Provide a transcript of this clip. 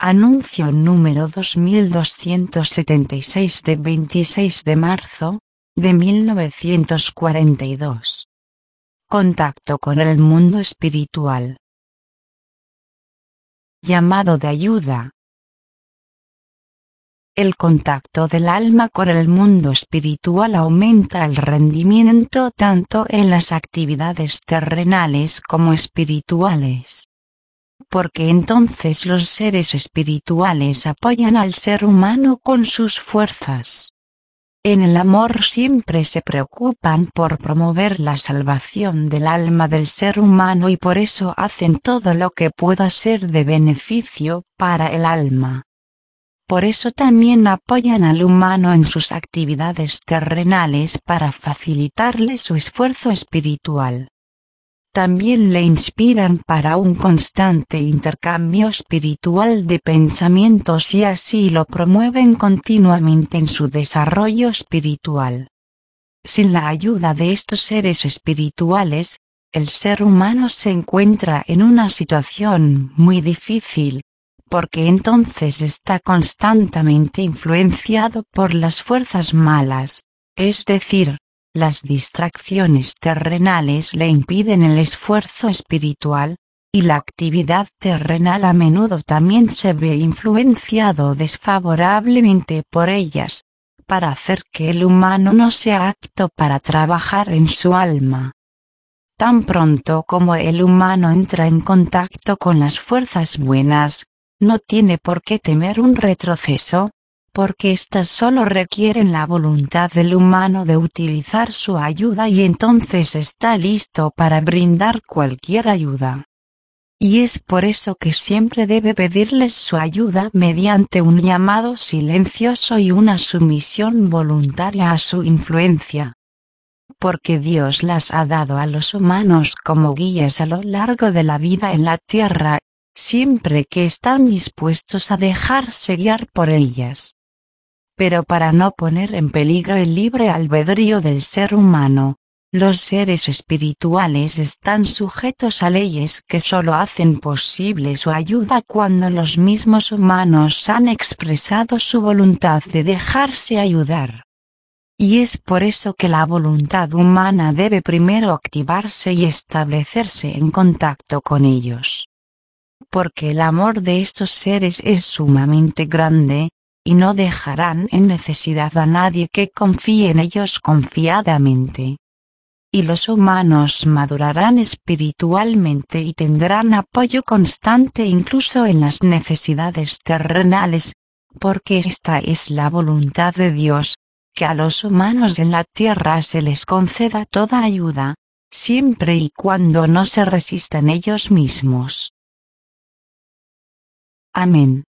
Anuncio número 2276 de 26 de marzo, de 1942. Contacto con el mundo espiritual. Llamado de ayuda. El contacto del alma con el mundo espiritual aumenta el rendimiento tanto en las actividades terrenales como espirituales. Porque entonces los seres espirituales apoyan al ser humano con sus fuerzas. En el amor siempre se preocupan por promover la salvación del alma del ser humano y por eso hacen todo lo que pueda ser de beneficio para el alma. Por eso también apoyan al humano en sus actividades terrenales para facilitarle su esfuerzo espiritual. También le inspiran para un constante intercambio espiritual de pensamientos y así lo promueven continuamente en su desarrollo espiritual. Sin la ayuda de estos seres espirituales, el ser humano se encuentra en una situación muy difícil, porque entonces está constantemente influenciado por las fuerzas malas, es decir, las distracciones terrenales le impiden el esfuerzo espiritual, y la actividad terrenal a menudo también se ve influenciado desfavorablemente por ellas, para hacer que el humano no sea apto para trabajar en su alma. Tan pronto como el humano entra en contacto con las fuerzas buenas, no tiene por qué temer un retroceso, porque éstas solo requieren la voluntad del humano de utilizar su ayuda y entonces está listo para brindar cualquier ayuda. Y es por eso que siempre debe pedirles su ayuda mediante un llamado silencioso y una sumisión voluntaria a su influencia. Porque Dios las ha dado a los humanos como guías a lo largo de la vida en la tierra, siempre que están dispuestos a dejarse guiar por ellas. Pero para no poner en peligro el libre albedrío del ser humano, los seres espirituales están sujetos a leyes que solo hacen posible su ayuda cuando los mismos humanos han expresado su voluntad de dejarse ayudar. Y es por eso que la voluntad humana debe primero activarse y establecerse en contacto con ellos. Porque el amor de estos seres es sumamente grande, y no dejarán en necesidad a nadie que confíe en ellos confiadamente. Y los humanos madurarán espiritualmente y tendrán apoyo constante incluso en las necesidades terrenales, porque esta es la voluntad de Dios, que a los humanos en la tierra se les conceda toda ayuda, siempre y cuando no se resistan ellos mismos. Amén.